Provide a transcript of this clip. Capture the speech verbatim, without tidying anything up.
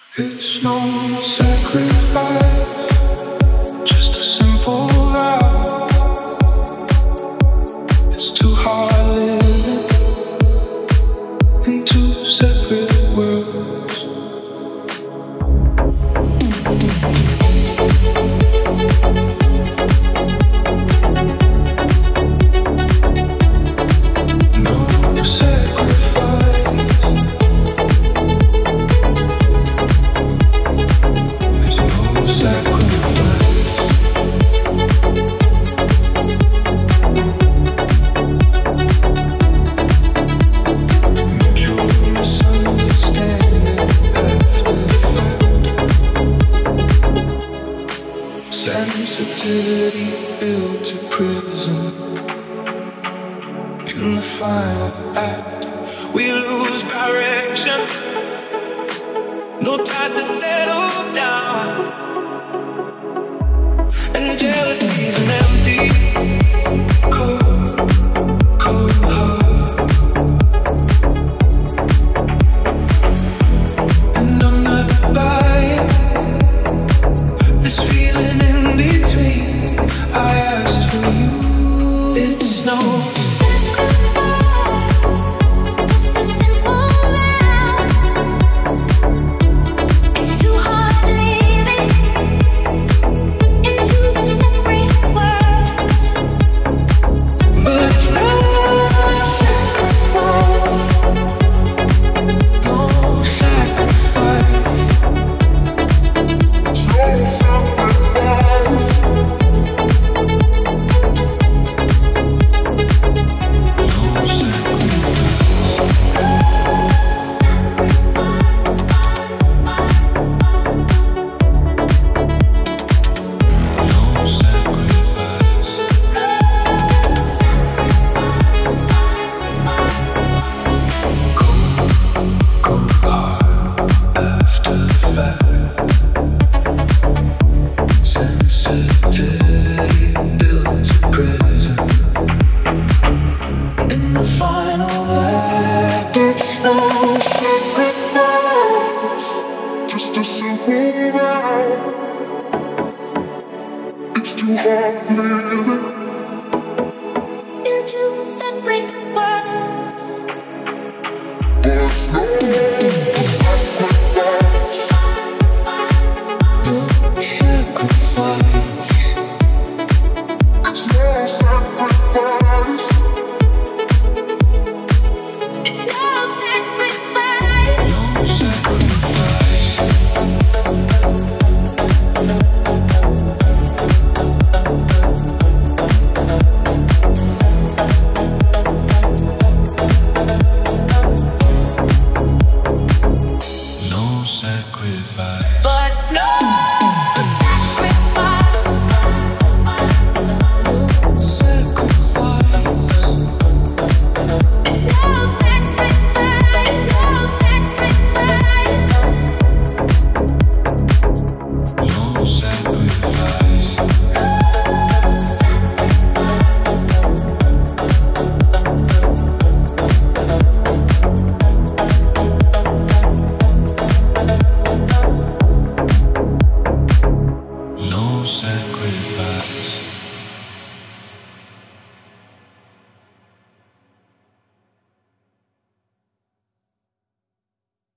It's no sacrifice, just a simple vow. It's too hard living in two separate worlds. No sacrifice. There's no sacrifice. Mutual misunderstanding after the fact. Sensitivity built to prison. In the final act, we lose direction. No ties to settle down, and jealousy's an empty, cold, cold heart. And I'm not buying this feeling in between. I asked for you. It's no sacrifice.